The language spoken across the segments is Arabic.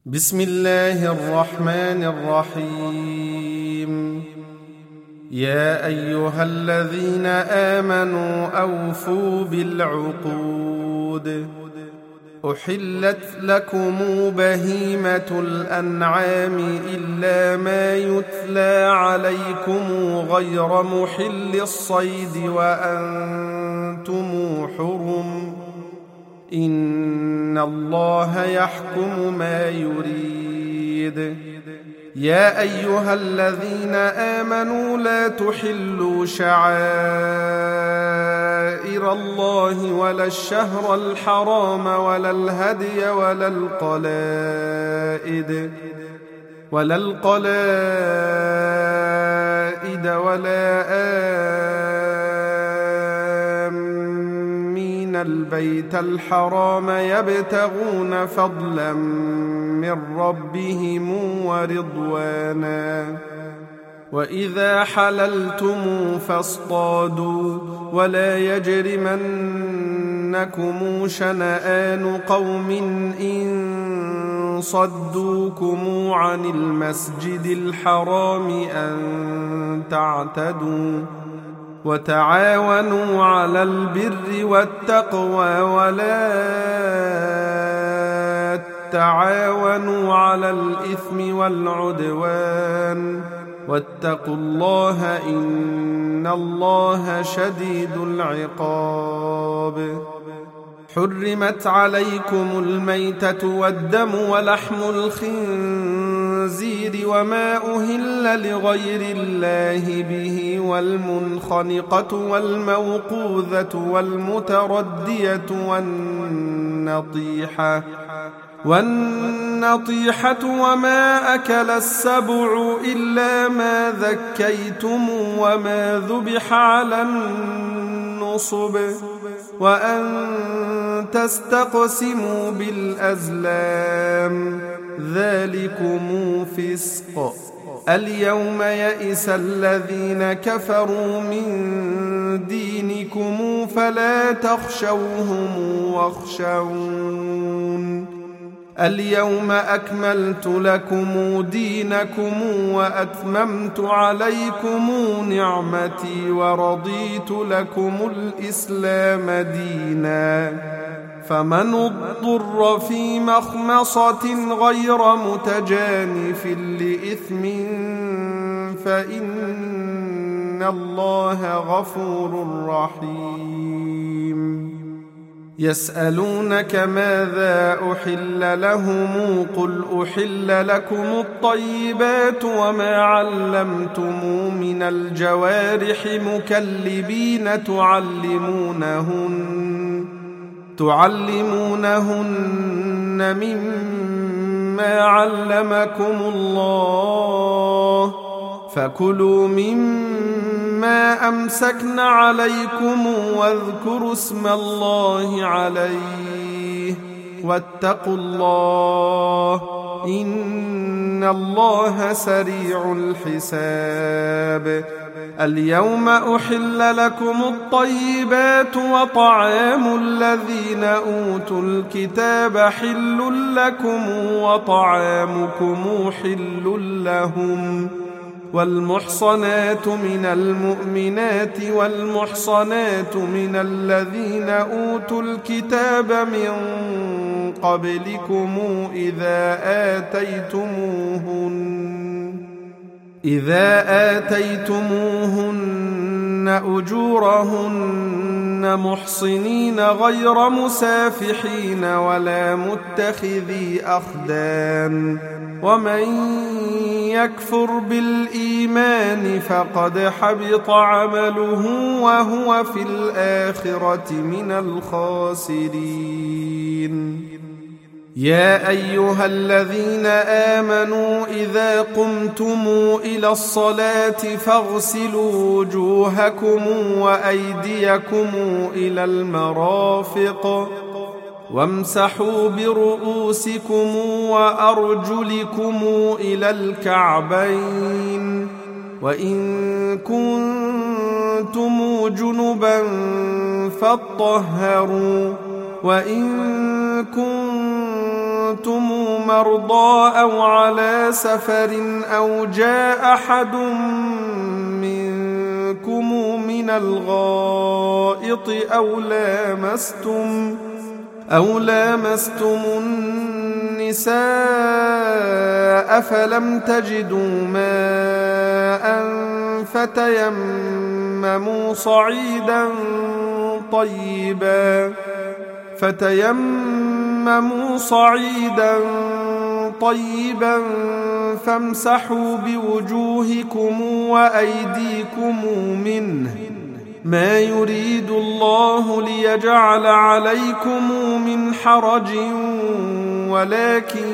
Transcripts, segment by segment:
بسم الله الرحمن الرحيم. يا أيها الذين آمنوا أوفوا بالعقود. أحلت لكم بهيمة الأنعام إلا ما يتلى عليكم غير محل الصيد وأنتم حرم. إن الله يحكم ما يريد. يا أيها الذين آمنوا لا تحلوا شعائر الله ولا الشهر الحرام ولا الهدي ولا القلائد ولا آمين البيت الحرام يبتغون فضلا من ربهم ورضوانا. وإذا حللتم فاصطادوا ولا يجرمنكم شنآن قوم إن صدوكم عن المسجد الحرام أن تعتدوا. وتعاونوا على البر والتقوى ولا تعاونوا على الإثم والعدوان. واتقوا الله إن الله شديد العقاب. حرمت عليكم الميتة والدم ولحم الخنزير وما أهل لغير الله به والمنخنقة والموقوذة والمتردية والنطيحة وما أكل السبع إلا ما ذكيتم وما ذبح على النصب وأن تستقسموا بالأزلام ذلكم فسق. اليوم يئس الذين كفروا من دينكم فلا تخشوهم واخشون. اليوم أكملت لكم دينكم وأتممت عليكم نعمتي ورضيت لكم الإسلام دينا. فمن اضطر في مخمصة غير متجانف لإثم فإن الله غفور رحيم. يسألونك ماذا أحل لهم قل أحل لكم الطيبات وما علمتم من الجوارح مكلبين تعلمونهن مما علمكم الله فكلوا مما أمسكن عليكم واذكروا اسم الله عليه واتقوا الله إن الله سريع الحساب. اليوم أحل لكم الطيبات وطعام الذين أوتوا الكتاب حل لكم وطعامكم حل لهم. والمحصنات من المؤمنات والمحصنات من الذين أوتوا الكتاب من قبلكم إذا آتيتموهن أجورهن محصنين غير مسافحين ولا متخذي أخدان. ومن يكفر بالإيمان فقد حبط عمله وهو في الآخرة من الخاسرين. يا أيها الذين آمنوا إذا قمتم إلى الصلاة فاغسلوا وجوهكم وأيديكم إلى المرافق وامسحوا برؤوسكم وأرجلكم إلى الكعبين. وإن كنتم جنبا فاطهروا وإن كنتم كنتم مرضى أو على سفر أو جاء أحد منكم من الغائط أو لامستم النساء فلم تجدوا ماء فتيمموا صعيدا طيبا فامسحوا بوجوهكم وأيديكم منه، ما يريد الله ليجعل عليكم من حرج ولكن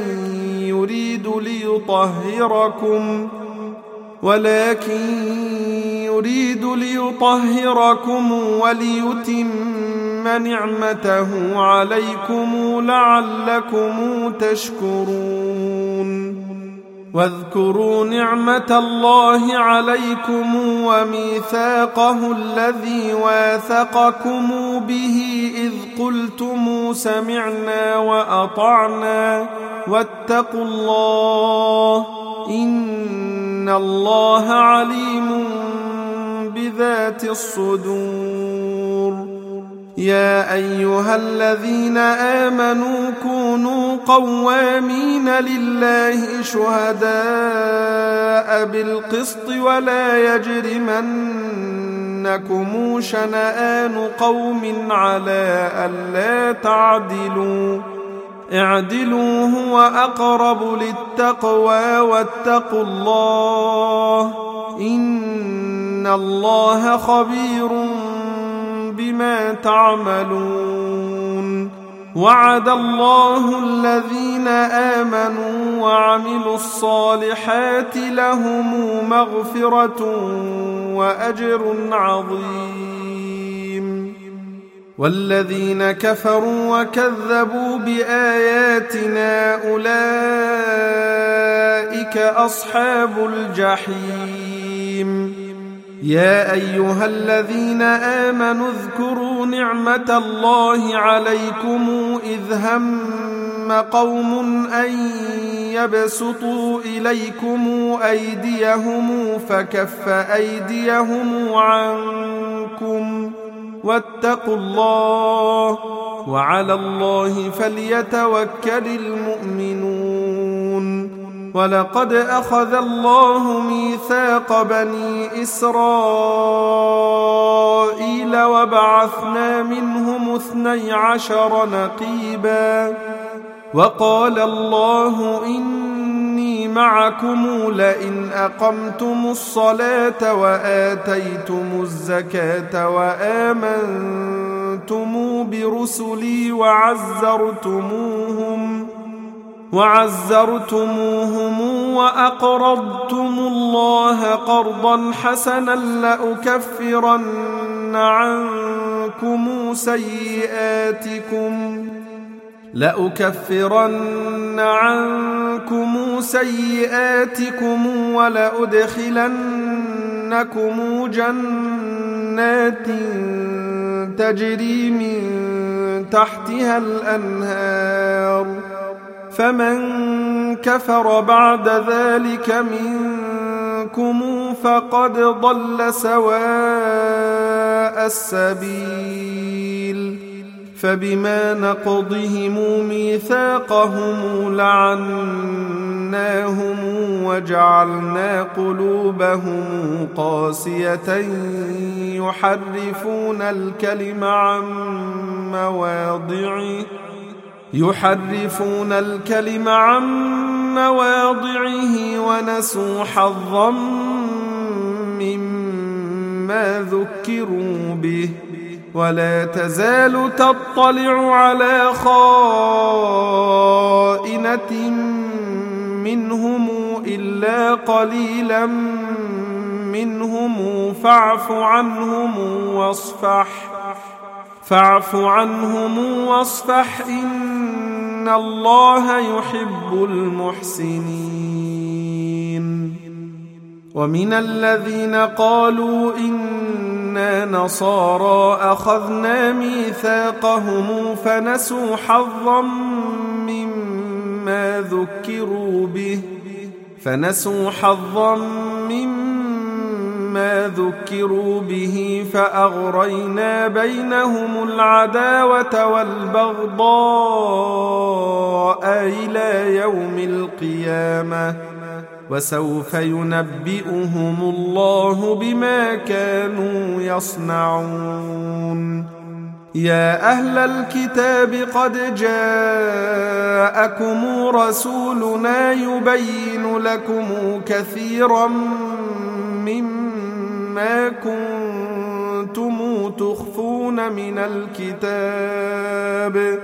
يريد ليطهركم وليتم نعمته عليكم لعلكم تشكرون. واذكروا نعمة الله عليكم وميثاقه الذي واثقكم به إذ قلتم سمعنا وأطعنا واتقوا الله إن الله عليم بذات الصدور. يا أيها الذين آمنوا كونوا قوامين لله شهداء بالقسط ولا يجرمنكم شنآن قوم على ألا تعدلوا، اعدلوا هو أقرب للتقوى واتقوا الله إن الله خبير بما تعملون. وعد الله الذين آمنوا وعملوا الصالحات لهم مغفرة وأجر عظيم. والذين كفروا وكذبوا بآياتنا أولئك أصحاب الجحيم. يا أيها الذين آمنوا اذكروا نعمة الله عليكم إذ هم قوم أن يبسطوا إليكم أيديهم فكف أيديهم عنكم واتقوا الله وعلى الله فليتوكل المؤمنون. ولقد أخذ الله ميثاق بني إسرائيل وبعثنا منهم 12 نقيبا وقال الله إني معكم لئن أقمتم الصلاة وآتيتم الزكاة وآمنتم برسلي وعزرتموهم وأقرضتم الله قرضا حسنا لأكفرن عنكم سيئاتكم ولأدخلنكم جنات تجري من تحتها الأنهار فمن كفر بعد ذلك منكم فقد ضل سواء السبيل. فبما نقضهم ميثاقهم لعناهم وجعلنا قلوبهم قاسية يحرفون الكلم عن مواضعه ونسوا حظا مما ذكروا به ولا تزال تطلع على خائنة منهم إلا قليلا منهم فاعف عنهم واصفح إن الله يحب المحسنين. ومن الذين قالوا إنا نصارى أخذنا ميثاقهم فنسوا حظا مما ذكروا به فنسوا حظا مما ذكروا به فأغرينا بينهم العداوة والبغضاء إلى يوم القيامة وسوف ينبئهم الله بما كانوا يصنعون. يا أهل الكتاب قد جاءكم رسولنا يبين لكم كثيرا مما كنتم تخفون من الكتاب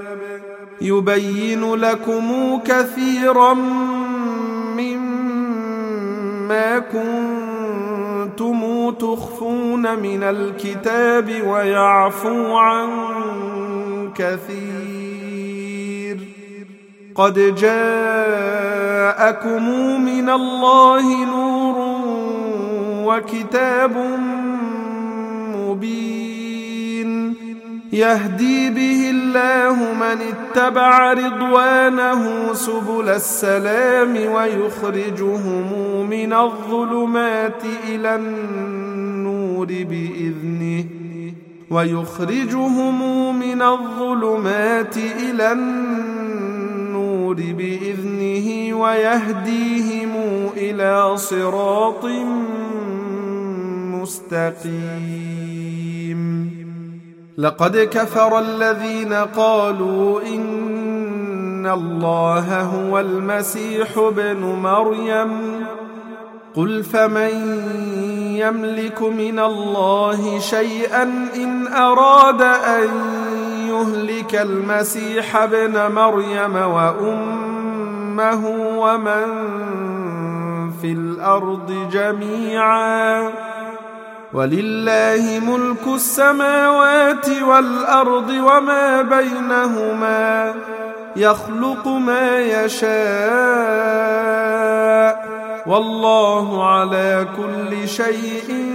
ويعفو عن كثير. قد جاءكم من الله نور وكتاب مبين يهدي به الله من اتبع رضوانه سبل السلام ويخرجهم من الظلمات إلى النور بإذنه ويهديهم إلى صراط مستقيم. لقد كفر الذين قالوا إن الله هو المسيح ابن مريم قل فمن يملك من الله شيئا إن أراد أن يهلك المسيح ابن مريم وأمه ومن في الأرض جميعا ولله ملك السماوات والأرض وما بينهما يخلق ما يشاء والله على كل شيء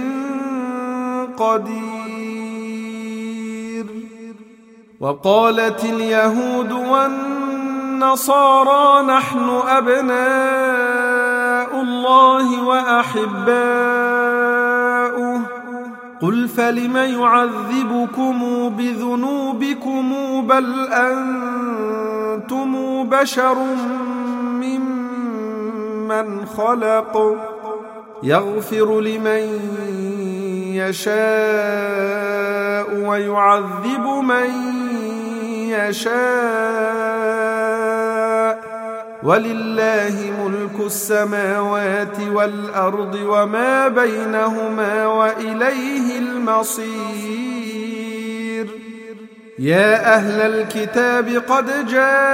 قدير. وقالت اليهود والنصارى نحن أبناء الله وأحباؤه قل فلم يعذبكم بذنوبكم بل أنتم بشر ممن خلق يغفر لمن يشاء ويعذب من يشاء ولله ملك السماوات والأرض وما بينهما وإليه المصير. يا أهل الكتاب قد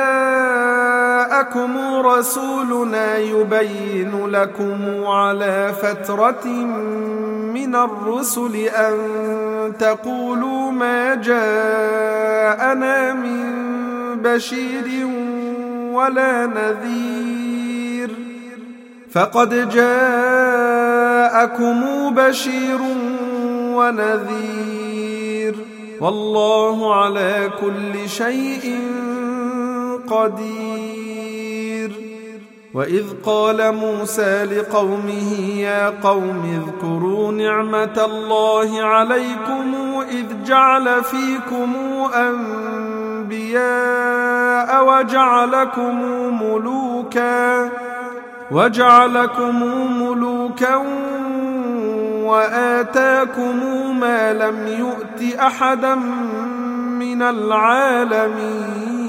جاءكم رسولنا يبين لكم على فترة من الرسل أن تقولوا ما جاءنا من بشير ولا نذير فقد جاءكم بشير ونذير والله على كل شيء قدير. وإذ قال موسى لقومه يا قوم اذكروا نعمة الله عليكم إذ جعل فيكم أنبياء وجعلكم ملوكا وآتاكم ما لم يؤت أحدا من العالمين.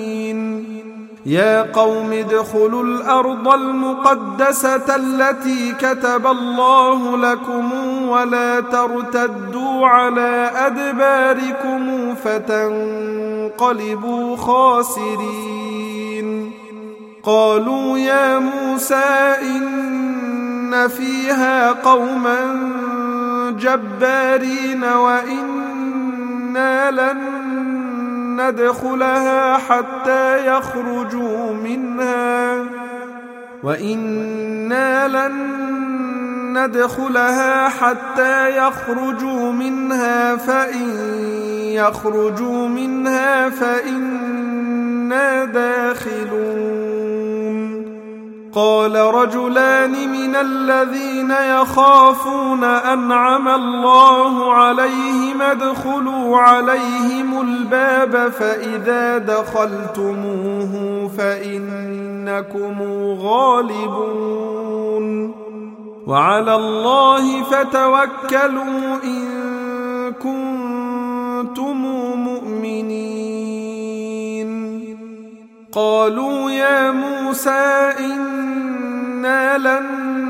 يا قوم ادخلوا الأرض المقدسة التي كتب الله لكم ولا ترتدوا على أدباركم فتنقلبوا خاسرين. قالوا يا موسى إن فيها قوما جبارين وإنا لن ندخلها حتى يخرجوا منها فإن يخرجوا منها فإنا داخلون. قال رجلان من الذين يخافون أنعم الله عليهم ادخلوا عليهم الباب فإذا دخلتموه فإنكم غالبون وعلى الله فتوكلوا إن كنتم مؤمنين. قالوا يا موسى إنا لن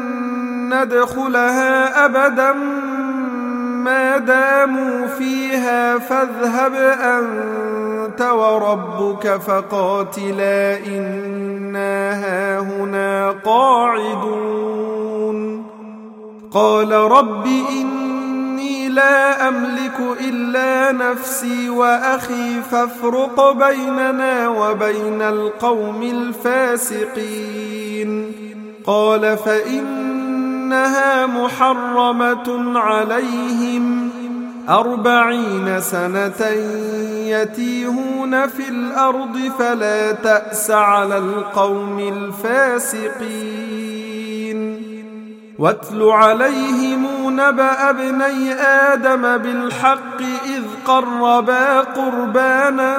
ندخلها أبدا ما داموا فيها فاذهب أنت وربك فقاتلا إنا هاهنا قاعدون. قال رب إني لا أملك إلا نفسي وأخي فافرق بيننا وبين القوم الفاسقين. قال فإنها محرمة عليهم 40 سنة يتيهون في الأرض فلا تأس على القوم الفاسقين. واتل عليهم نبأ ابني آدم بالحق إذ قربا قربانا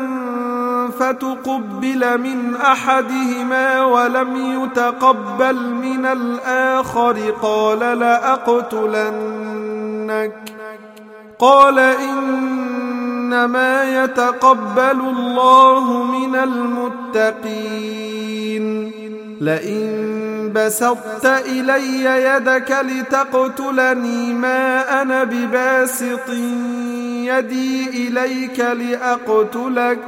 فتقبل من أحدهما ولم يتقبل من الآخر قال لأقتلنك. قال إنما يتقبل الله من المتقين. لئن بسطت إلي يدك لتقتلني ما أنا بباسط يدي إليك لأقتلك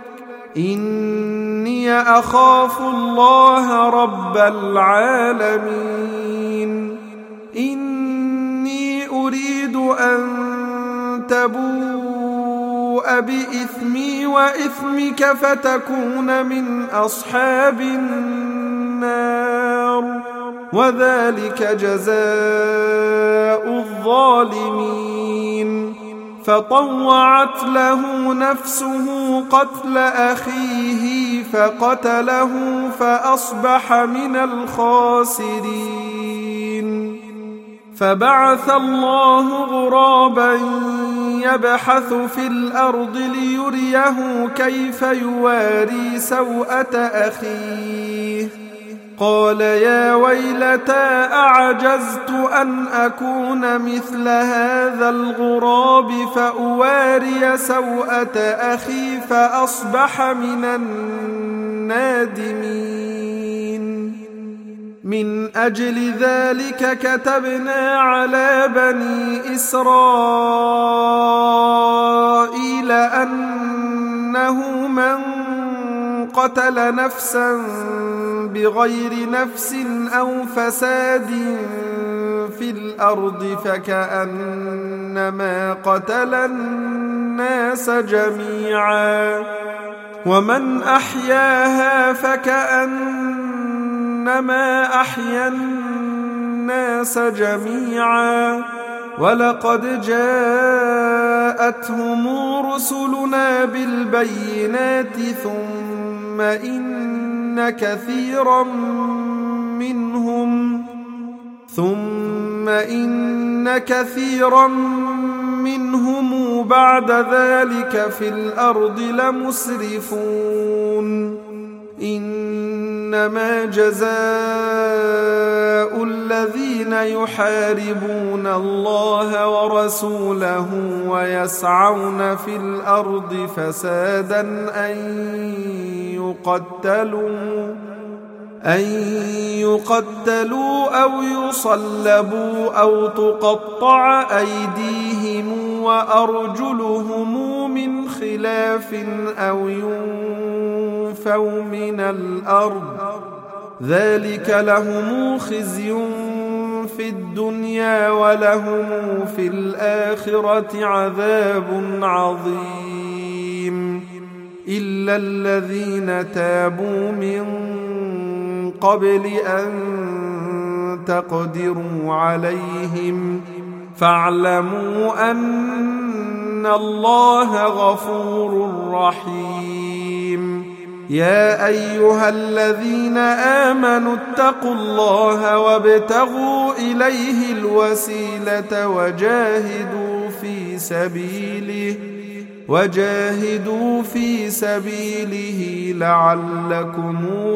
إني أخاف الله رب العالمين. إني أريد أن تبوء بإثمي وإثمك فتكون من أصحاب النار وذلك جزاء الظالمين. فطوعت له نفسه قتل أخيه فقتله فأصبح من الخاسرين. فبعث الله غرابا يبحث في الأرض ليريه كيف يواري سوءة أخيه. قال يا ويلتى أعجزت أن أكون مثل هذا الغراب فأواري سوءة أخي فأصبح من النادمين. من أجل ذلك كتبنا على بني إسرائيل أنه من قتل نفسا بغير نفس أو فساد في الأرض فكأنما قتل الناس جميعا ومن أحياها فكأنما أحيا الناس جميعا. ولقد جاءتهم رسلنا بالبينات ثم إن كثيرا منهم بعد ذلك في الأرض لمسرفون. إنما جزاء الذين يحاربون الله ورسوله ويسعون في الأرض فسادا أن يقتلوا أو يصلبوا أو تقطع أيديهم وأرجلهم من خلاف أو ينفوا من الأرض ذلك لهم خزي في الدنيا ولهم في الآخرة عذاب عظيم. إلا الذين تابوا من قبل أن تقدروا عليهم فاعلموا أن الله غفور رحيم. يا أيها الذين آمنوا اتقوا الله وابتغوا إليه الوسيلة وجاهدوا في سبيله لعلكم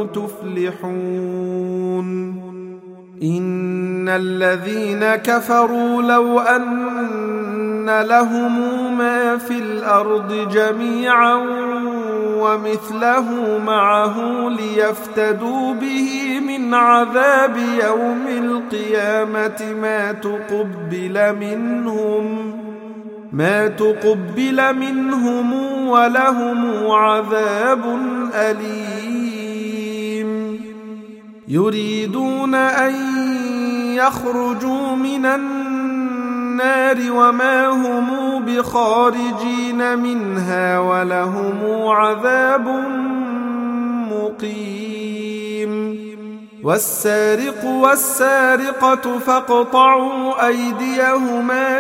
تفلحون إن الذين كفروا لو أن لهم ما في الأرض جميعا ومثله معه ليفتدوا به من عذاب يوم القيامة ما تقبل منهم ولهم عذاب أليم يريدون أن يخرجوا من النار وما هم بخارجين منها ولهم عذاب مقيم والسارق والسارقة فاقطعوا أيديهما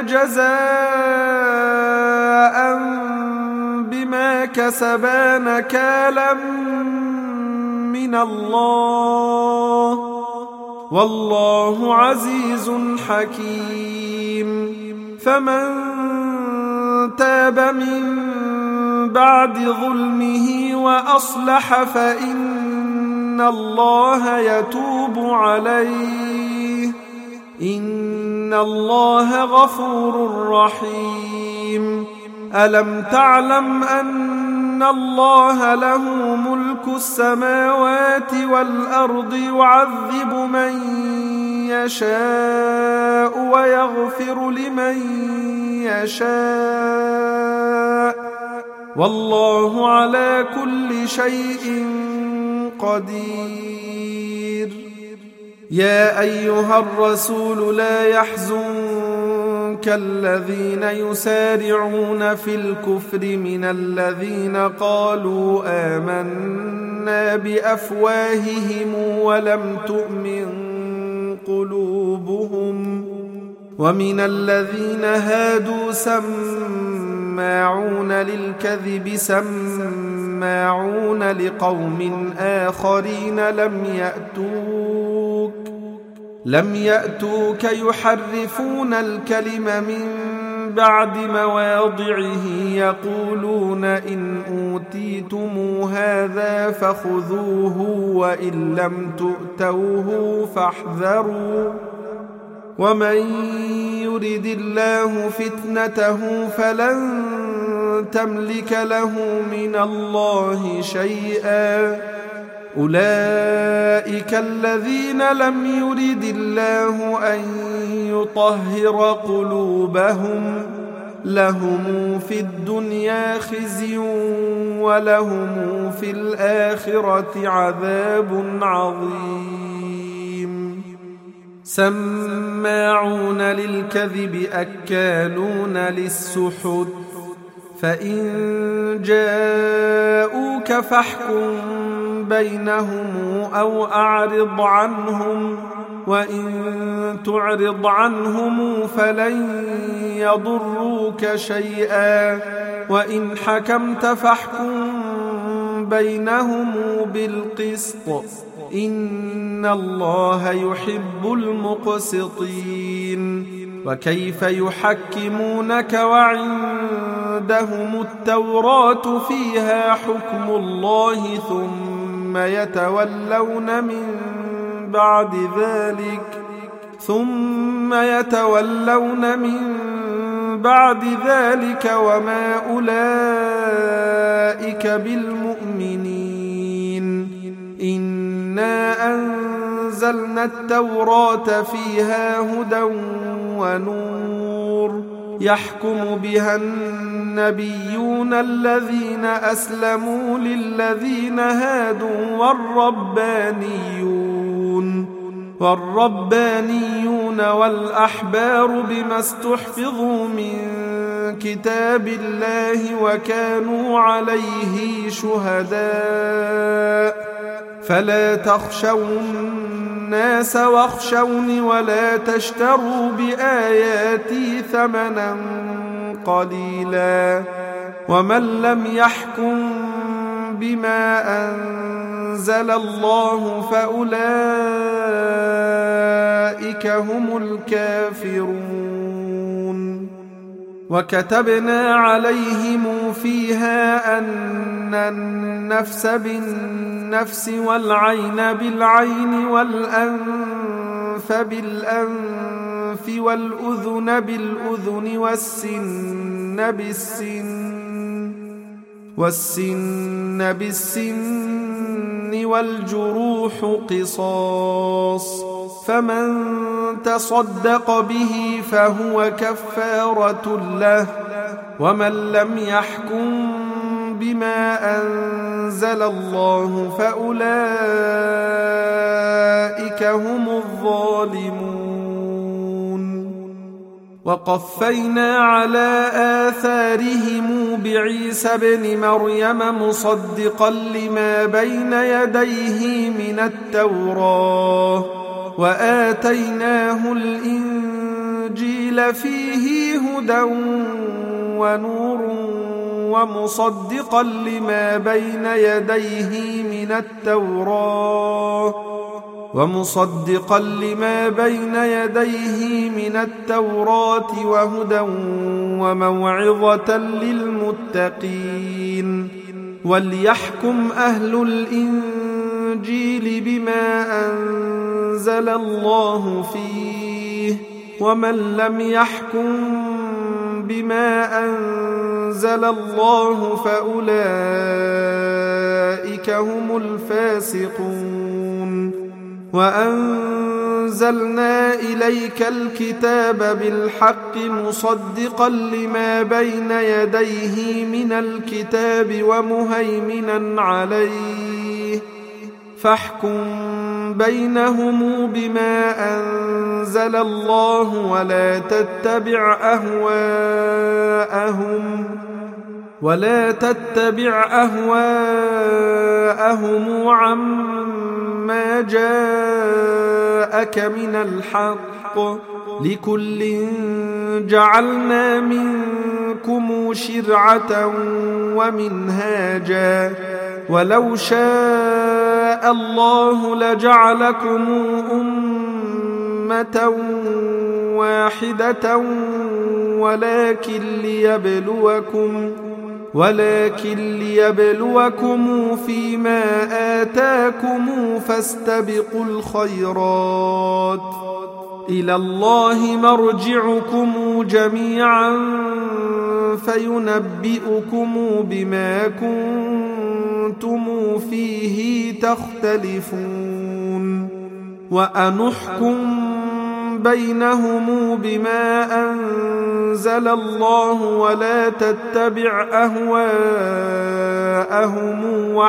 جزاء بما كسبا نكالا من الله والله عزيز حكيم فمن تاب من بعد ظلمه وأصلح فإن الله يتوب عليه إن الله غفور رحيم ألم تعلم أن الله له ملك السماوات والأرض يعذب من يشاء ويغفر لمن يشاء والله على كل شيء قدير يا أيها الرسول لا يحزنك الذين يسارعون في الكفر من الذين قالوا آمنا بأفواههم ولم تؤمن قلوبهم ومن الذين هادوا سماعون للكذب سماعون لقوم آخرين لم يأتوك يحرفون الكلم من بعد مواضعه يقولون إن أوتيتم هذا فخذوه وإن لم تؤتوه فاحذروا ومن يرد الله فتنته فلن تملك له من الله شيئا أولئك الذين لم يرد الله أن يطهر قلوبهم لهم في الدنيا خزي ولهم في الآخرة عذاب عظيم سماعون للكذب أكالون للسحت فإن جاءوك فاحكم بينهم أو أعرض عنهم وإن تعرض عنهم فلن يضروك شيئا وإن حكمت فاحكم بينهم بالقسط إن الله يحب المقسطين وكيف يحكمونك وعندهم التوراة فيها حكم الله ثم يتولون من بعد ذلك وما أولئك بالمؤمنين إنا أنزلنا التوراة فيها هدى ونور يحكم بها النبيون الذين أسلموا للذين هادوا والربانيون والأحبار بما استحفظوا من كتاب الله وكانوا عليه شهداء فلا تخشوا الناس واخشوني ولا تشتروا بآياتي ثمنا قليلا ومن لم يحكم بما أنزل الله فأولئك هم الكافرون. وكتبنا عليهم فيها أن النفس بالنفس والعين بالعين والأنف بالأنف والأذن بالأذن والسن بالسن والجروح قصاص، فمن تصدق به فهو كفارة له، ومن لم يحكم بما أنزل الله فأولئك هم الظالمون. وقفينا على آثارهم بعيسى ابن مريم مصدقا لما بين يديه من التوراة، وآتيناه الإنجيل فيه هدى ونور ومصدقا لما بين يديه من التوراة وهدى وموعظة للمتقين. وليحكم أهل الإنجيل بما أنزل الله فيه، ومن لم يحكم بما أنزل الله فأولئك هم الفاسقون. وأنزلنا إليك الكتاب بالحق مصدقا لما بين يديه من الكتاب ومهيمنا عليه، فاحكم بينهم بما أنزل الله ولا تتبع أهواءهم عما جاءك من الحق، لكل جعلنا منكم شرعة ومنهاجا، ولو شاء الله لجعلكم أمة واحدة ولكن ليبلوكم فيما آتاكم، فاستبقوا الخيرات، إلى الله مرجعكم جميعا فينبئكم بما كنتم فيه تختلفون. وأنحكم بينهم بما أنزل الله ولا تتبع أهواءهم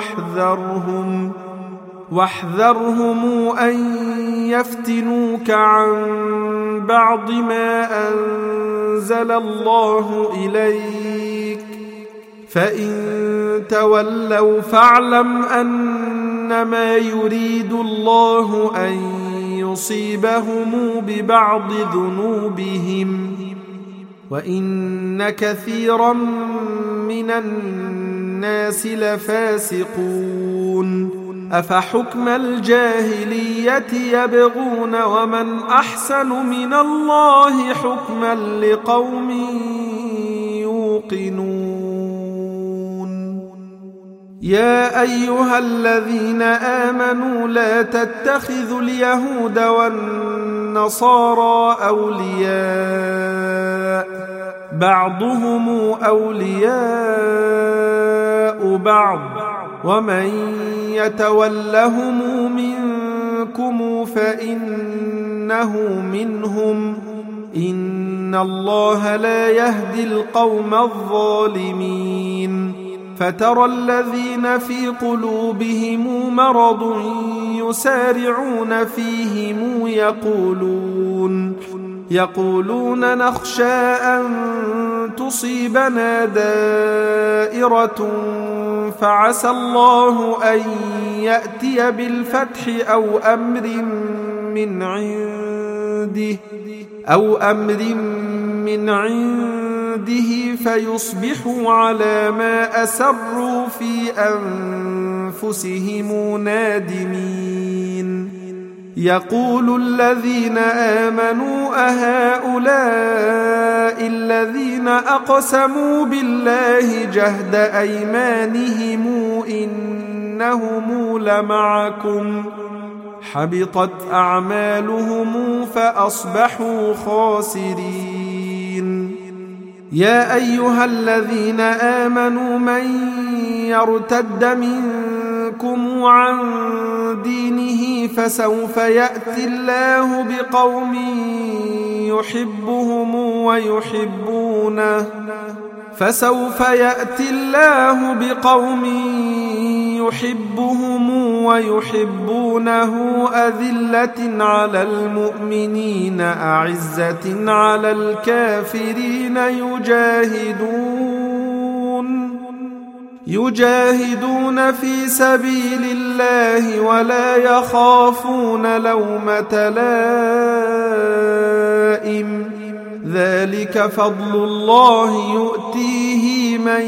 واحذرهم أن يفتنوك عن بعض ما أنزل الله إليك، فإن تولوا فاعلم أنما يريد الله أن يصيبهم ببعض ذنوبهم، وإن كثيرا من الناس لفاسقون. أفحكم الجاهلية يبغون ومن أحسن من الله حكما لقوم يوقنون. يا أيها الذين آمنوا لا تتخذوا اليهود والنصارى أولياء، بعضهم أولياء بعض، ومن يتولهم منكم فإنه منهم، إن الله لا يهدي القوم الظالمين. فترى الذين في قلوبهم مرض يسارعون فيهم يقولون نخشى أن تصيبنا دائرة فعسى الله أن يأتي بالفتح أو أمر من عنده فيصبحوا على ما أسروا في أنفسهم نادمين يقول الذين آمنوا أهؤلاء الذين أقسموا بالله جهد أيمانهم إنهم لمعكم حبطت أعمالهم فأصبحوا خاسرين يا أيها الذين آمنوا من يرتد منكم عن دينه فسوف يأتي الله بقوم يحبهم ويحبونه أذلة على المؤمنين أعزة على الكافرين يجاهدون في سبيل الله ولا يخافون لومة لائم ذلك فضل الله يؤتيه من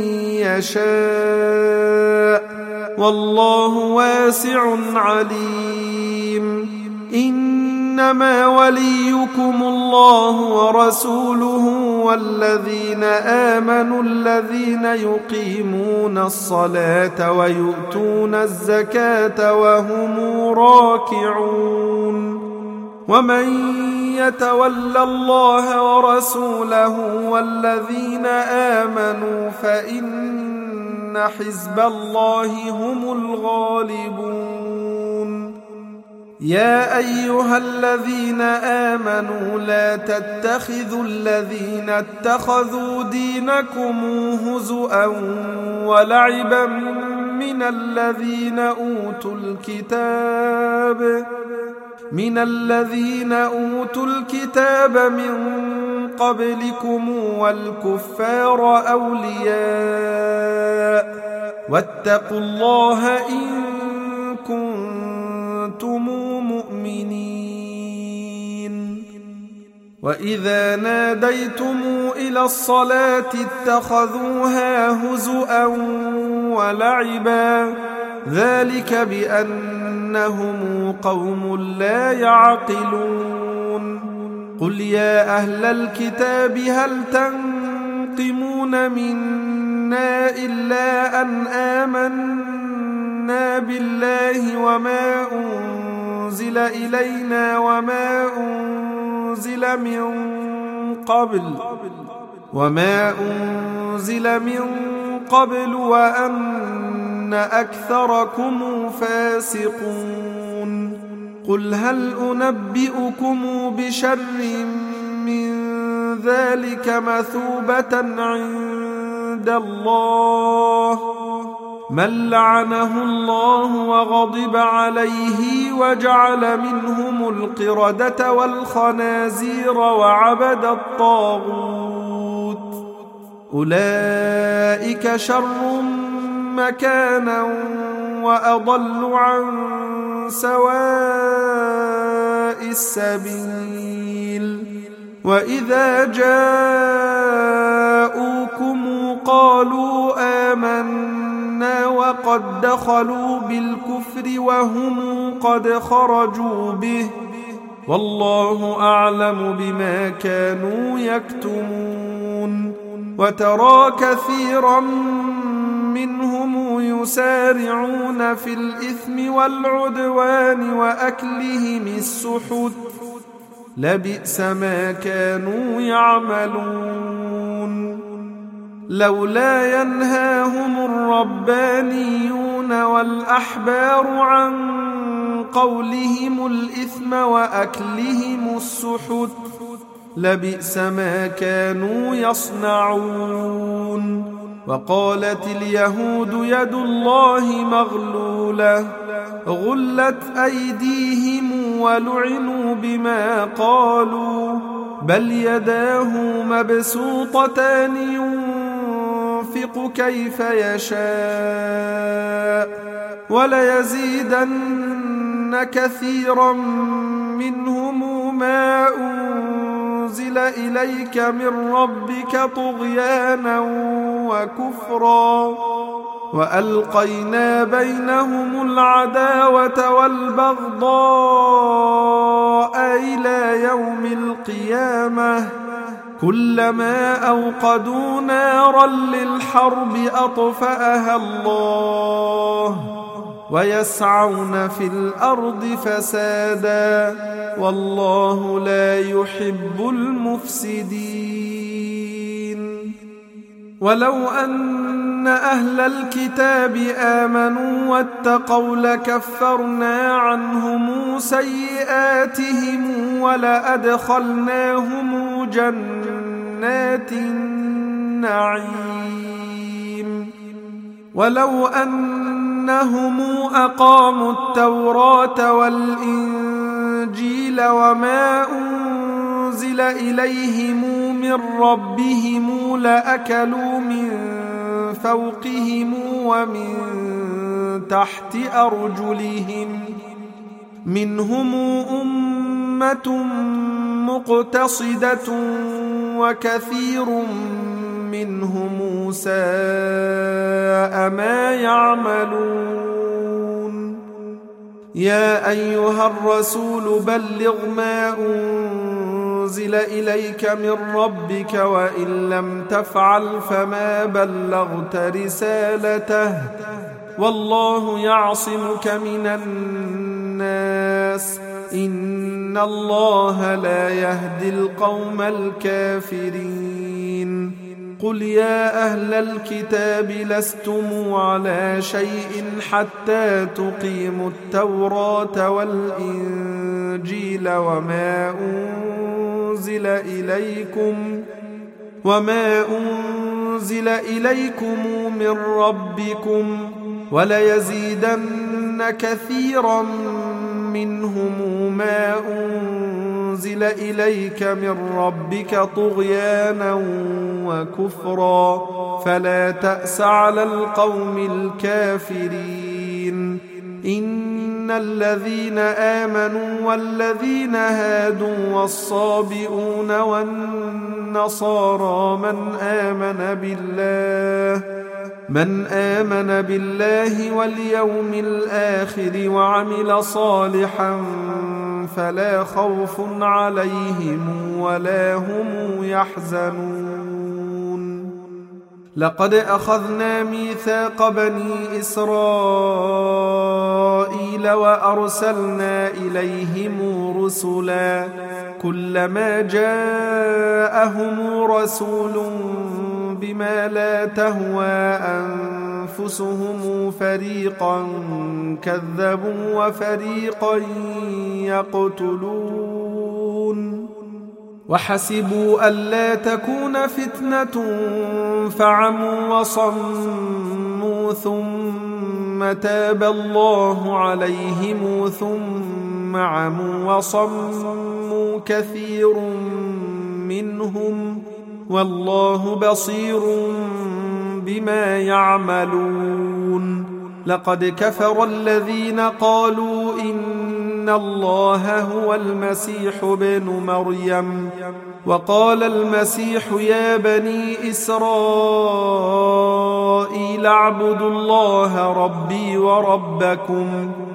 يشاء والله واسع عليم إنما وليكم الله ورسوله والذين آمنوا الذين يقيمون الصلاة ويؤتون الزكاة وهم راكعون ومن يتول الله ورسوله والذين آمنوا فإن حزب الله هم الغالبون يا أيها الذين آمنوا لا تتخذوا الذين اتخذوا دينكم هزؤا ولعبا من الذين أوتوا الكتاب من قبلكم والكفار أولياء واتقوا الله إن كنتم مؤمنين وإذا ناديتم إلى الصلاة اتخذوها هزؤا ولعبا ذلك بأنهم قوم لا يعقلون قل يا أهل الكتاب هل تنقمون منا إلا أن آمنا بالله وما أنزل إلينا وما أنزل من قبل وأن أكثركم فاسقون قل هل أنبئكم بشر من ذلك مثوبة عند الله من لعنه الله وغضب عليه وجعل منهم القردة والخنازير وعبد الطاغوت أولئك شر مكانا وأضل عن سواء السبيل وإذا جاءوكم قالوا آمنا وقد دخلوا بالكفر وهم قد خرجوا به والله أعلم بما كانوا يكتمون وترى كثيرا منهم يسارعون في الإثم والعدوان وأكلهم السحت لبئس ما كانوا يعملون لولا ينهاهم الربانيون والأحبار عن قولهم الإثم وأكلهم السحت لبئس ما كانوا يصنعون وقالت اليهود يد الله مغلولة غلت أيديهم ولعنوا بما قالوا بل يداه مبسوطتان ينفق كيف يشاء وليزيدن كثيرا منهم ما أنزل إليك من ربك طغيانا وكفرا وألقينا بينهم العداوة والبغضاء إلى يوم القيامة كلما أوقدوا نارا للحرب أطفأها الله ويسعون في الأرض فسادا والله لا يحب المفسدين. ولو أن أهل الكتاب آمنوا واتقوا لكفرنا عنهم سيئاتهم ولأدخلناهم جنات النعيم. ولو أنهم أقاموا التوراة والإنجيل وما أنزل إليهم من ربهم لأكلوا من فوقهم ومن تحت أرجلهم منهم أمة مقتصدة وكثير منهم ساء ما يعملون. يا أيها الرسول بلغ ما أنزل إليك من ربك وإن لم تفعل فما بلغت رسالته والله يعصمك من الناس إن الله لا يهدي القوم الكافرين. قل يا أهل الكتاب لستم على شيء حتى تقيموا التوراة والإنجيل وما أنزل إليكم من ربكم وليزيدن كثيرا منهم ما أنزل إليك من ربك طغيانا وكفرا فلا تأس على القوم الكافرين. إن الذين آمنوا والذين هادوا والصابئون والنصارى من آمن بالله واليوم الآخر وعمل صالحا فلا خوف عليهم ولا هم يحزنون. لقد أخذنا ميثاق بني إسرائيل وأرسلنا إليهم رسلا كلما جاءهم رسول بما لا تهوى أنفسهم فريقا كذبوا وفريقا يقتلون. وحسبوا ألا تكون فتنة فعموا وصموا ثم تاب الله عليهم ثم عموا وصموا كثير منهم والله بصير بما يعملون. لقد كفر الذين قالوا إن الله هو المسيح ابن مريم وقال المسيح يا بني إسرائيل اعبدوا الله ربي وربكم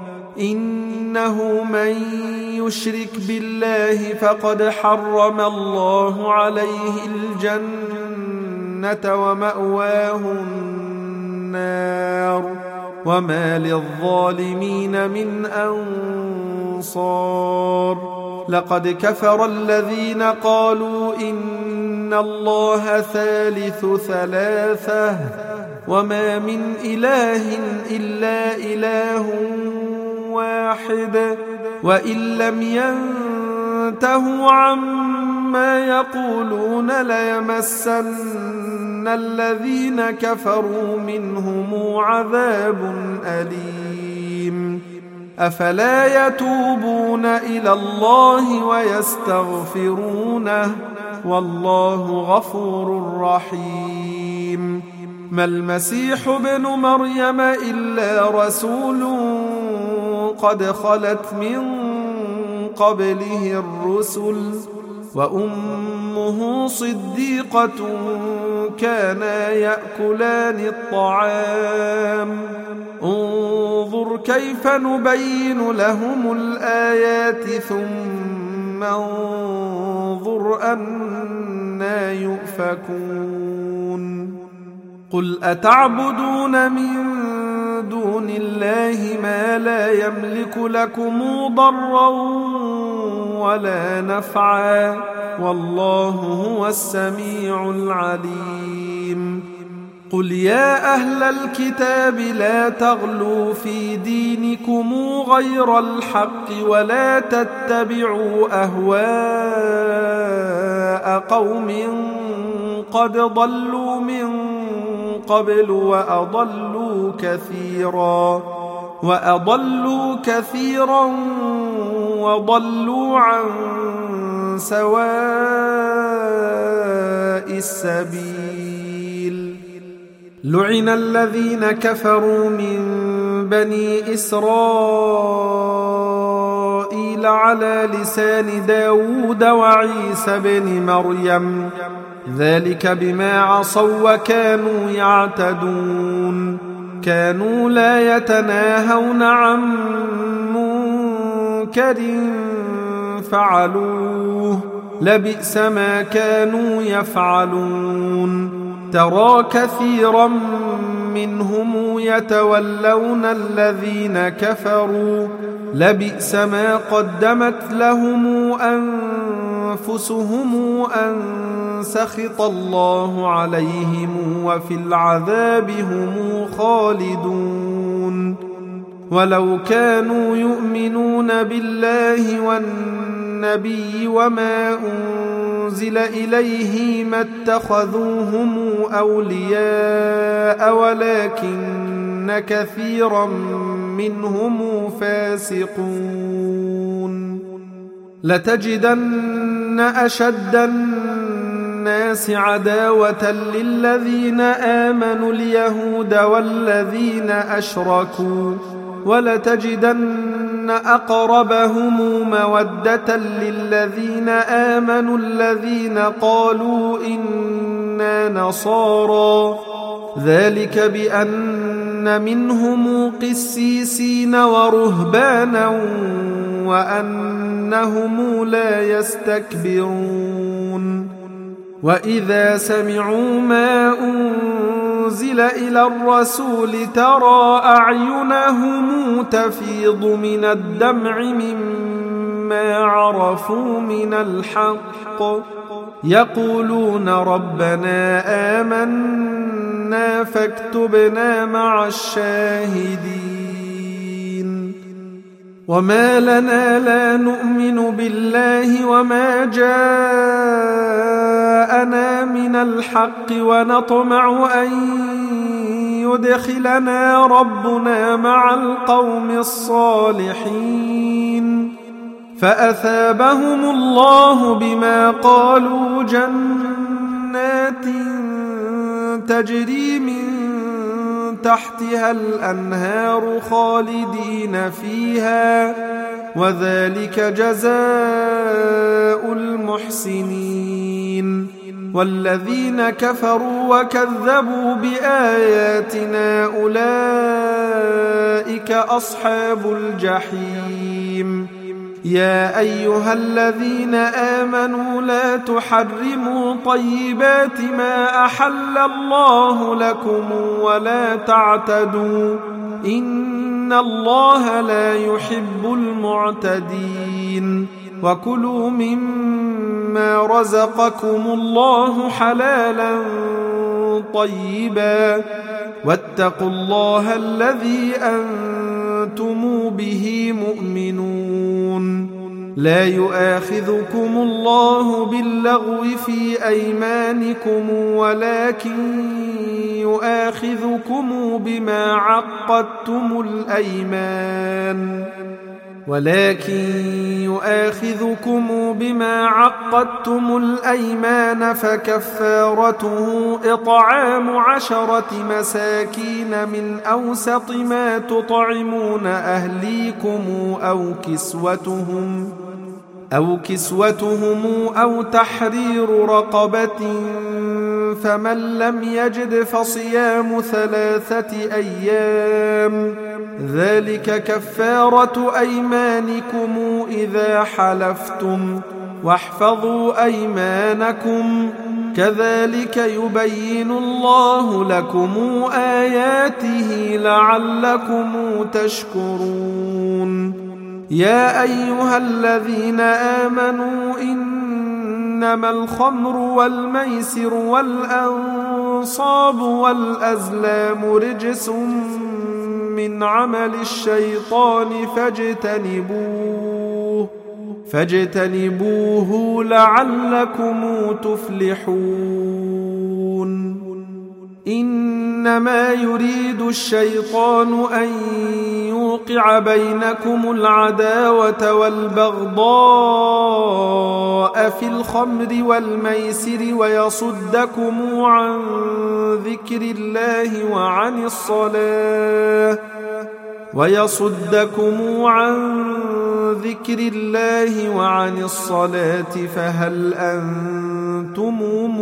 إنه من يشرك بالله فقد حرم الله عليه الجنة ومأواه النار وما للظالمين من أنصار. لقد كفر الذين قالوا إن الله ثالث ثلاثة وما من إله إلا إله واحد وإن لم ينتهوا عما يقولون ليمسن الذين كفروا منهم عذاب أليم. أفلا يتوبون إلى الله ويستغفرونه والله غفور رحيم. ما المسيح ابن مريم إلا رسول قد خلت من قبله الرسل وأمه وأمه صديقة كانا يأكلان الطعام انظر كيف نبين لهم الآيات ثم انظر أنى يؤفكون قل أتعبدون من دون الله ما لا يملك لكم ضرا ولا نفعا والله هو السميع العليم قل يا أهل الكتاب لا تغلوا في دينكم غير الحق ولا تتبعوا أهواء قوم قد ضلوا من قبل وأضلوا كثيرا وضلوا عن سواء السبيل لعن الذين كفروا من بني إسرائيل على لسان داود وعيسى بن مريم ذلك بما عصوا وكانوا يعتدون كانوا لا يتناهون عن منكر فعلوه لبئس ما كانوا يفعلون ترى كثيرا منهم يتولون الذين كفروا لبئس ما قدمت لهم أنفسهم أن سخط الله عليهم وفي العذاب هم خالدون ولو كانوا يؤمنون بالله والنبي وما أنزل إليه ما اتخذوهم أولياء ولكن كثيرا منهم فاسقون لتجدن أشد الناس عداوة للذين آمنوا اليهود والذين أشركوا ولتجدن أقربهم مودة للذين آمنوا الذين قالوا إنا نصارى ذلك بأن منهم قسيسين ورهبانا وأنهم لا يستكبرون وإذا سمعوا ما أنزل إلى الرسول ترى أعينهم تفيض من الدمع مما عرفوا من الحق يقولون ربنا آمنا فاكتبنا مع الشاهدين وما لنا لا نؤمن بالله وما جاءنا من الحق ونطمع أن يدخلنا ربنا مع القوم الصالحين فأثابهم الله بما قالوا جنات تجري من تحتها الأنهار خالدين فيها وذلك جزاء المحسنين والذين كفروا وكذبوا بآياتنا أولئك أصحاب الجحيم يا أيها الذين آمنوا لا تحرموا طيبات ما أحل الله لكم ولا تعتدوا إن الله لا يحب المعتدين وكلوا مما رزقكم الله حلالا طيبا واتقوا الله الذي أنتم به مؤمنون لا يؤاخذكم الله باللغو في أيمانكم ولكن يؤاخذكم بما عقدتم الأيمان ولكن يؤاخذكم بما عقدتم الأيمان فكفارته إطعام 10 مساكين من أوسط ما تطعمون أهليكم أو كسوتهم أو تحرير رقبة، فمن لم يجد فصيام 3 أيام، ذلك كفارة أيمانكم إذا حلفتم، واحفظوا أيمانكم، كذلك يبين الله لكم آياته لعلكم تشكرون. يا أيها الذين آمنوا إنما الخمر والميسر والأنصاب والأزلام رجس من عمل الشيطان فاجتنبوه لعلكم تفلحون. إنما يريد الشيطان أن يوقع بينكم العداوة والبغضاء في الخمر والميسر ويصدكم عن ذكر الله وعن الصلاة فهل أنتم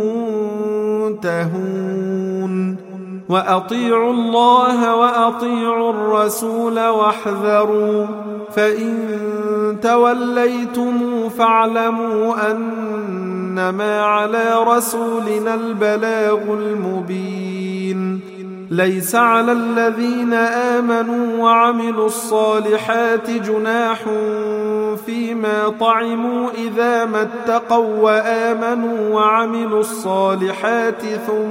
منتهون؟ وأطيعوا الله وأطيعوا الرسول واحذروا، فإن توليتم فاعلموا أنما على رسولنا البلاغ المبين. ليس على الذين آمنوا وعملوا الصالحات جناح فيما طعموا إذا ما اتقوا وآمنوا وعملوا الصالحات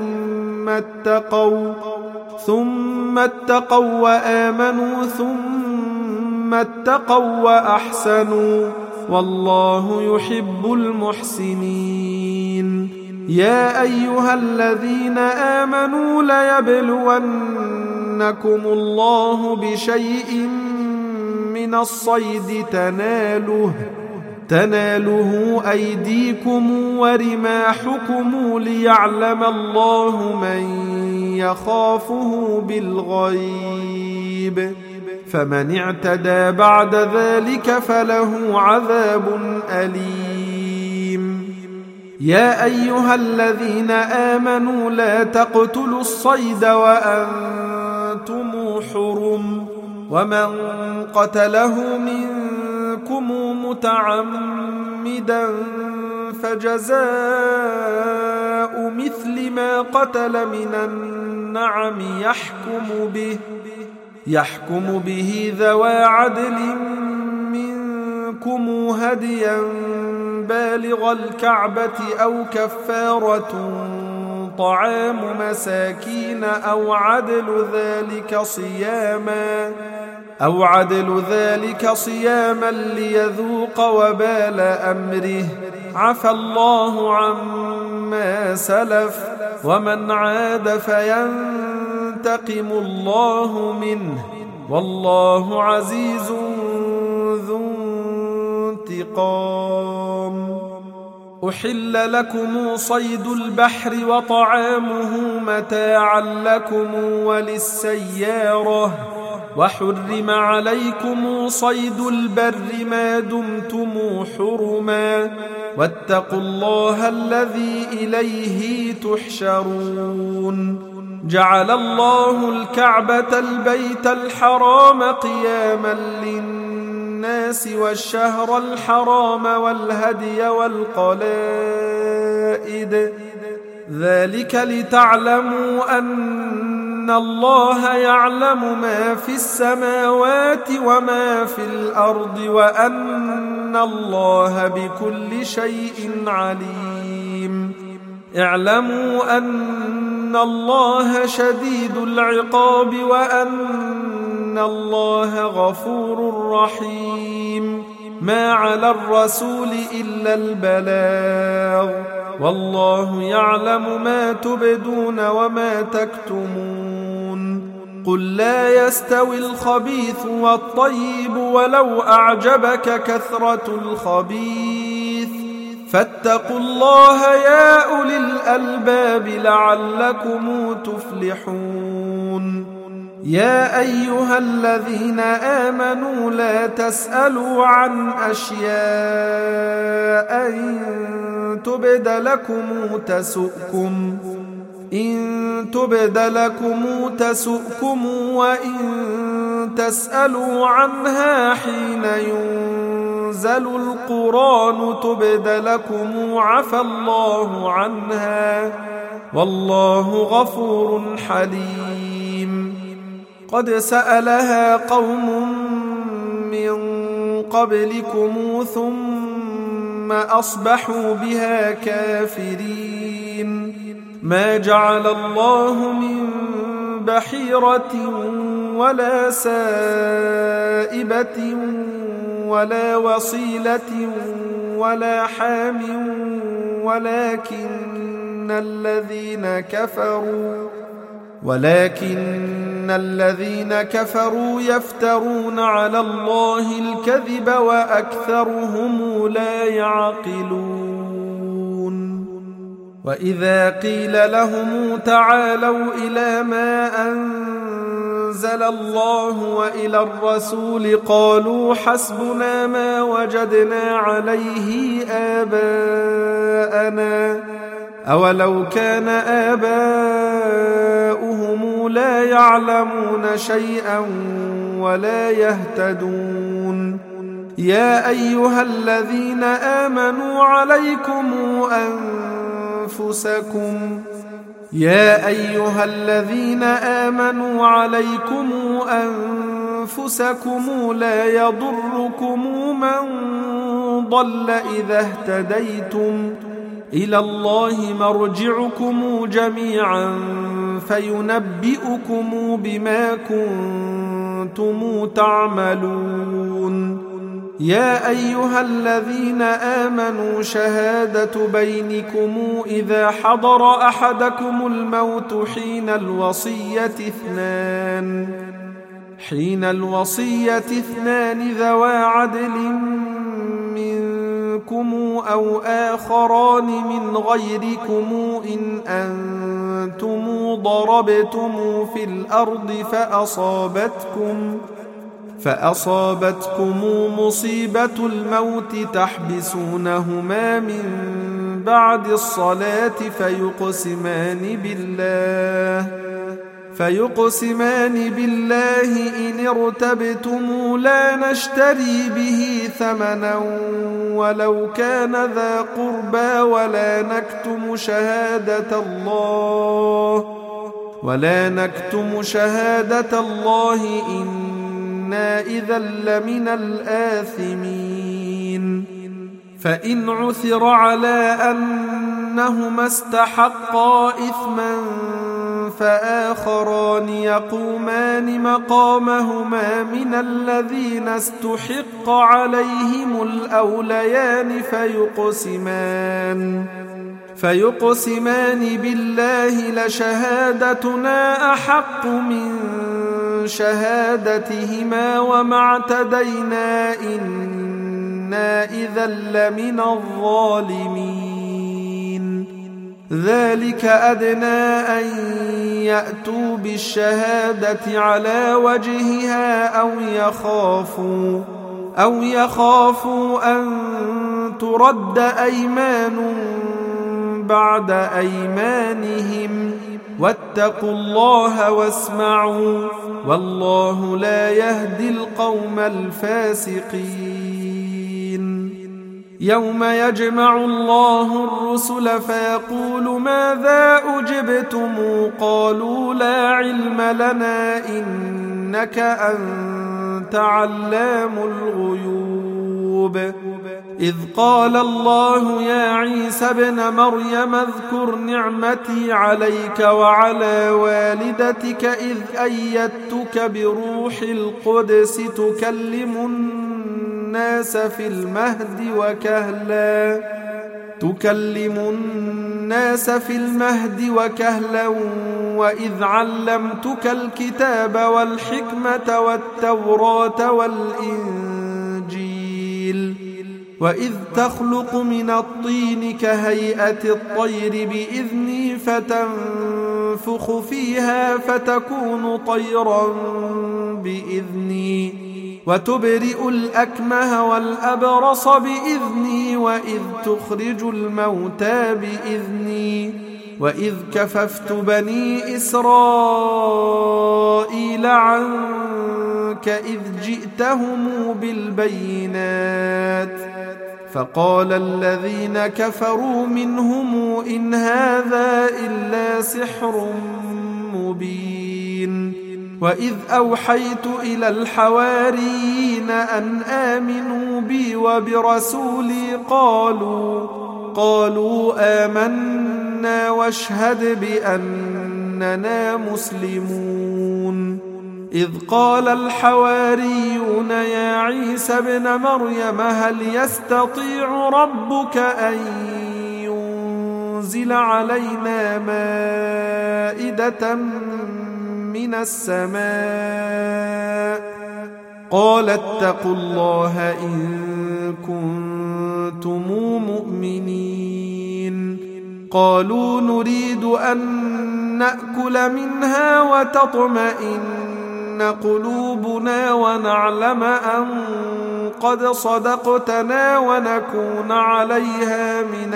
ثم اتقوا وآمنوا ثم اتقوا وأحسنوا، والله يحب المحسنين. يا أيها الذين آمنوا ليبلونكم الله بشيء من الصيد تناله أيديكم ورماحكم ليعلم الله من يخافه بالغيب، فمن اعتدى بعد ذلك فله عذاب أليم. يا أيها الذين آمنوا لا تقتلوا الصيد وأنتم حرم، ومن قتله منكم متعمدا فجزاء مثل ما قتل من النعم يحكم به ذوى عدل منكم هديا بالغ الكعبة أو كفارة طعام مساكين أو عدل ذلك صياما ليذوق وبال أمره، عفى الله عما سلف، ومن عاد فينتقم الله منه، والله عزيز ذو انتقام. أحل لكم صيد البحر وطعامه متاعا لكم وللسيارة، وحرم عليكم صيد البر ما دمتم حرما، واتقوا الله الذي إليه تحشرون. جعل الله الكعبة البيت الحرام قياما للناس والشهر الحرام والهدي والقلائد، ذلك لتعلموا أن الله يعلم ما في السماوات وما في الأرض، وأن الله بكل شيء عليم. اعلموا أن الله شديد العقاب وأن الله غفور رحيم. ما على الرسول إلا البلاغ، والله يعلم ما تبدون وما تكتمون. قل لا يستوي الخبيث والطيب ولو أعجبك كثرة الخبيث فاتقوا الله يا أولي الألباب لعلكم تفلحون يا أيها الذين آمنوا لا تسألوا عن أشياء إن تبد لكم تسؤكم وإن تسألوا عنها حين ينزل القرآن تبد لكم عفى الله عنها والله غفور حليم قد سألها قوم من قبلكم ثم أصبحوا بها كافرين ما جعل الله من بحيرة ولا سائبة ولا وصيلة ولا حام ولكن الذين كفروا يفترون على الله الكذب وأكثرهم لا يعقلون وإذا قيل لهم تعالوا إلى ما أنزل الله وإلى الرسول قالوا حسبنا ما وجدنا عليه آباءنا أولو كان آباؤهم لا يعلمون شيئا ولا يهتدون يا أيها الذين آمنوا عليكم أنفسكم لا يضركم من ضل إذا اهتديتم إلى الله مرجعكم جميعا فينبئكم بما كنتم تعملون يا أيها الذين آمنوا شهادة بينكم إذا حضر أحدكم الموت حين الوصية اثنان ذوى عدل منكم أو آخران من غيركم إن أنتم ضربتم في الأرض فأصابتكم مصيبة الموت تحبسونهما من بعد الصلاة فيقسمان بالله إن ارتبتم لا نشتري به ثمنا ولو كان ذا قربى ولا نكتم شهادة الله إنا إذا لمن الآثمين فإن عثر على أنهما استحقا إثما فآخران يقومان مقامهما من الذين استحق عليهم الأوليان فيقسمان بالله لشهادتنا أحق من شهادتهما وما اعتدينا إنا إذا لمن الظالمين ذلك أدنى أن يأتوا بالشهادة على وجهها أو يخافوا أن ترد أيمان بعد أيمانهم واتقوا الله واسمعوا والله لا يهدي القوم الفاسقين يوم يجمع الله الرسل فيقول ماذا أجبتم قالوا لا علم لنا إنك أنت علام الغيوب إذ قال الله يا عيسى ابن مريم اذكر نعمتي عليك وعلى والدتك إذ أيدتك بروح القدس تكلم الناس في المهد وكهلا تكلم الناس في المهد وكهلا وإذ علمتك الكتاب والحكمة والتوراة والإنجيل وإذ تخلق من الطين كهيئة الطير بإذني فتنفخ فيها فتكون طيرا بإذني وتبرئ الأكمه والأبرص بإذني وإذ تخرج الموتى بإذني وإذ كففت بني إسرائيل عنك إذ جئتهم بالبينات فقال الذين كفروا منهم إن هذا إلا سحر مبين وإذ أوحيت إلى الحواريين أن آمنوا بي وبرسولي قالوا آمنا واشهد بأننا مسلمون إذ قال الحواريون يا عيسى ابن مريم هل يستطيع ربك أن ينزل علينا مائدة من السماء قال اتقوا الله إن كنتم مؤمنين قالوا نريد أن نأكل منها وتطمئن قلوبنا ونعلم أن قد صدقتنا ونكون عليها من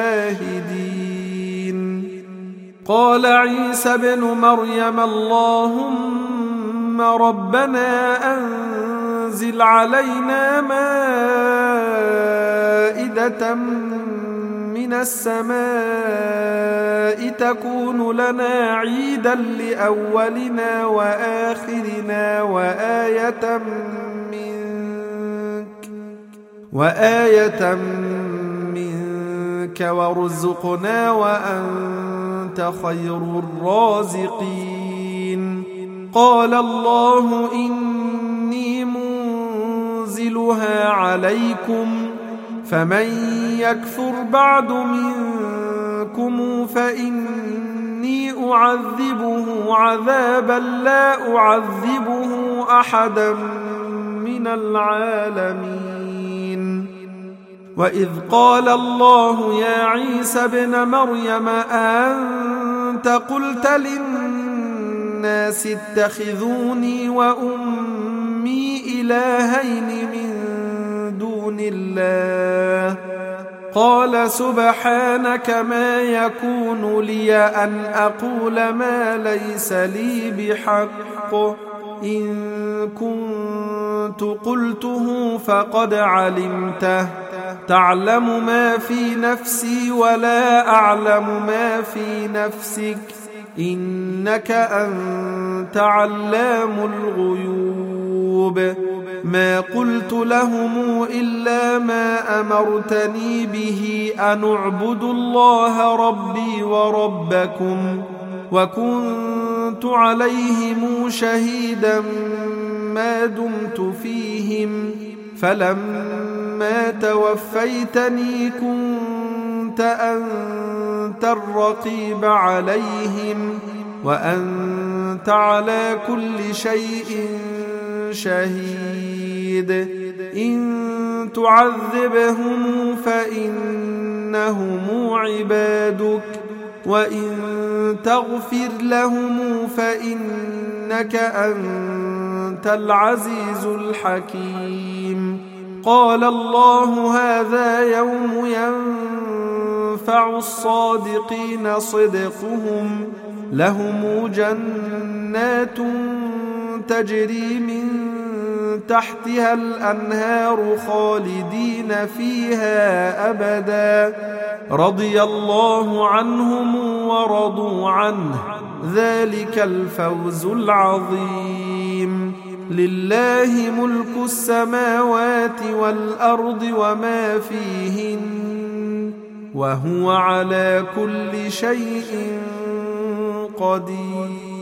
الشاهدين قال عيسى ابن مريم اللهم ربنا أنزل علينا مائدة من السماء تكون لنا عيدا لأولنا وآخرنا وآية منك وارزقنا وأنت خير الرازقين قال الله إني منزلها عليكم فمن يكفر بعد منكم فإني أعذبه عذابا لا أعذبه أحدا من العالمين وإذ قال الله يا عيسى ابن مريم أنت قلت للناس اتخذوني وأمي إلهين من دون الله قال سبحانك ما يكون لي أن أقول ما ليس لي بحق إن كنت قلته فقد علمته تعلم ما في نفسي ولا أعلم ما في نفسك إنك أنت علام الغيوب ما قلت لهم إلا ما أمرتني به أن اعبدوا الله ربي وربكم وكنت عليهم شهيدا ما دمت فيهم فلما توفيتني كنت أنت الرقيب عليهم وأنت على كل شيء شهيد إن تعذبهم فإنهم عبادك وإن تغفر لهم فإنك أنت العزيز الحكيم قال الله هذا يوم ينفع الصادقين صدقهم لهم جنات تجري من تحتها الأنهار خالدين فيها أبدا رضي الله عنهم ورضوا عنه ذلك الفوز العظيم لله ملك السماوات والأرض وما فيهن وهو على كل شيء قدير